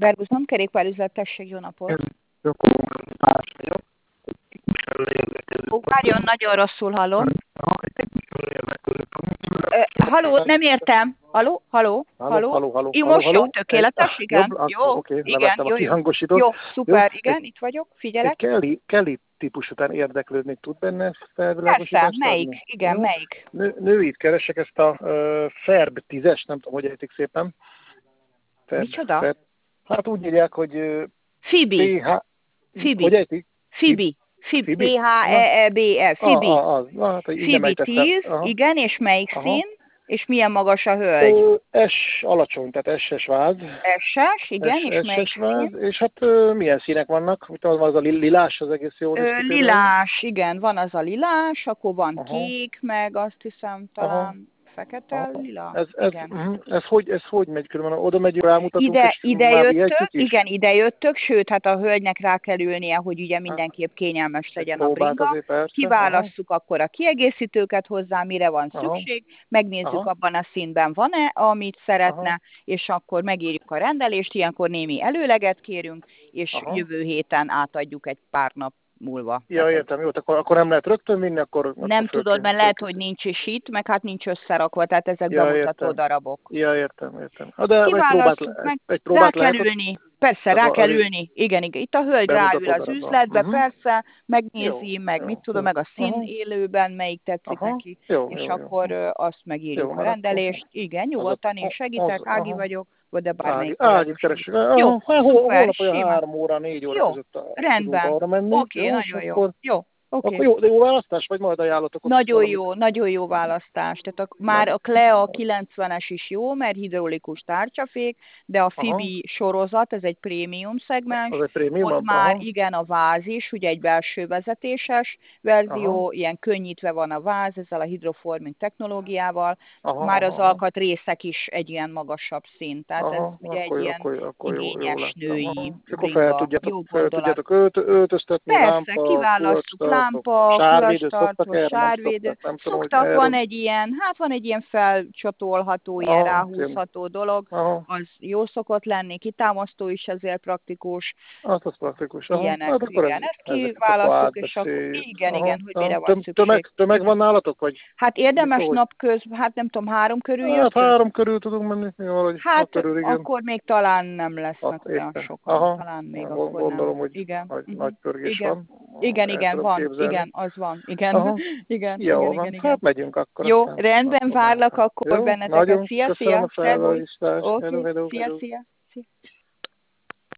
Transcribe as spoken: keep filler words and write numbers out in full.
Verbusz nem kerékpárüzlet, tessék, jó napot. Ó, várjon, nagyon rosszul hallom. Ö, haló, nem értem. Haló, haló, haló. Haló, haló, Jó, haló, most jó, haló. tökéletes, Egy- igen. jobb? Jó, Oké, igen, levettem a jó, jó. kihangosítót. Jó, szuper, Jó, igen, egy- itt vagyok, Egy figyelek. Kelly, Kelly típus után érdeklődni tud benne Persze, felvilágosítást melyik, adni? igen, Jó? melyik. Nő, nőit keresek, ezt a uh, Ferb tízes, nem tudom, hogy ejtik szépen. Ferb, Micsoda? Ferb. Hát úgy írják, hogy uh, Fibi, pé há... Fibi, Hogy ejtik? Fibi, Fibi, Fibi? P-H-E-E-B-E, Ah, Fibi. ah, az. Na, hát így nem Fibi ejtettem. tíz, Aha, igen, és melyik aha. szín? És milyen magas a hölgy? Ö, S alacsony, tehát S-es váz. S-es, igen, és melyik S-es váz, szín? és hát ö, milyen színek vannak? Úgy az, az a li- lilás, az egész jól néz Ö, ki például. lilás, igen, van az a lilás, akkor van Aha, kék, meg azt hiszem aha, talán fekete, aha. lila, Ez, ez, igen. uh, ez, hogy, ez hogy megy különben? Oda megy, rámutatunk, Ide, és ide már jöttök, vihetjük is? igen, ide jöttök, sőt, hát a hölgynek rá kell ülnie, hogy ugye Hát, mindenképp kényelmes egy legyen a próbát bringa. azért persze. Aha, Kiválasszuk akkor a kiegészítőket hozzá, mire van aha, szükség, megnézzük aha, abban a színben van-e, amit aha, szeretne, és akkor megírjuk a rendelést, ilyenkor némi előleget kérünk, és aha. jövő héten átadjuk egy pár nap múlva. Ja, Tehát értem, jó, akkor, akkor nem lehet rögtön vinni, akkor, akkor nem föl tudod, kell, mert föl lehet, kell. hogy nincs is itt, meg hát nincs összerakva, tehát ezek Ja, bemutató értem. darabok. Ja, értem, értem. Ha, de egy próbát, Kiválasztjuk egy, meg, egy rá próbát kell lehet ott ülni, persze, ez rá a, kell a ülni, igen, igen. Itt a hölgy ráül bemutató az darabban. üzletbe, Uh-huh. persze, Jó, megnézi, meg mit jó, tudom, jó. meg a szín Uh-huh. élőben, melyik tetszik Aha, neki, jó, és jó, jó. akkor ö, azt Jó, megírjuk a mert akkor rendelést. Igen, az, nyugodtan én a, segítek, az, Ági aha. vagyok, vagy de Ági, bármelyik Ágit kollégám. keresünk. Jó, Aha, hol, szuper, holnap olyan simán. három óra, négy óra Jó, között a- tudunk rendben. arra menni. Oké, Jó, és nagyon jó. akkor, Jó, oké. akkor jó, de jó választás, vagy majd ajánlatok ott Nagyon valamit? jó, nagyon jó választás. Tehát a, már Meg, a Clea kilencvenes is jó, mert hidraulikus tárcsafék, de a aha, Fibi sorozat, ez egy prémium szegmens, az egy prémium, ott már aha, igen a váz is, ugye egy belső vezetéses aha, verzió, ilyen könnyítve van a váz ezzel a hydroforming technológiával, aha, már az aha, aha. alkatrészek is egy ilyen magasabb szint, tehát ez Aha, ugye egy akkor, ilyen akkor, akkor jó, jó igényes láttam. Aha. női És akkor fel bringa, tudjátok, jó fel gondolat. tudjátok ölt, öltöztetni, Persze, lámpa, kiválasztjuk kulacstartók, lámpa, sárvédő, szoktak kulacstartó, erre, nem sárvédő. szoktak, nem tudom, hogy Szoktak, van erről. egy ilyen, hát van egy ilyen felcsatolható, ilyen Aha, tényleg. ráhúzható dolog, Aha, az jó szokott lenni, kitámasztó is ezért praktikus, hát az praktikus. Aha, ilyenek, hát akkor ez, igen. Ezt ezeket akkor kiválasztjuk, és akkor átbeszéljük. igen, Aha, igen, hogy mire aha. van Töm, szükség. tömeg, tömeg van nálatok, vagy Hát érdemes mikor, hogy? napköz, hát nem tudom, három körül Hát jöttök? három körül tudunk menni, valahogy hat Hát körül, igen. akkor még talán nem lesznek Hat olyan éppen. sokan, Aha, talán még gond- akkor nem. gondolom, hogy Igen, nagy, uh-huh. nagy pörgés Igen, van. igen, El igen, tudom van, képzelni. igen, az van, igen, Aha. igen, Jó igen, van, igen, igen. hát megyünk akkor Jó, aztán. rendben, Akkor várlak mehetünk. akkor Jó, benneteket. nagyon Szia, köszönöm szia, a szervusz. felvezetést. Oké, Hello, hello, szia, hello. szia, szia.